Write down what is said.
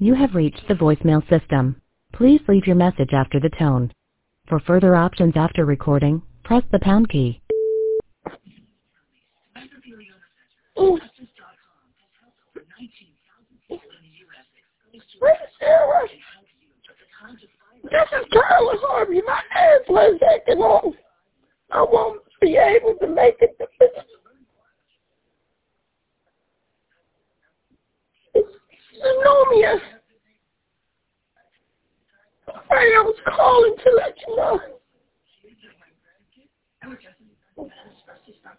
You have reached the voicemail system. Please leave your message after the tone. For further options after recording, press the pound key. Sarah, this is Carla Harvey. My airplane's acting on. I won't be able to make it to Pneumonia. I was calling to let you know.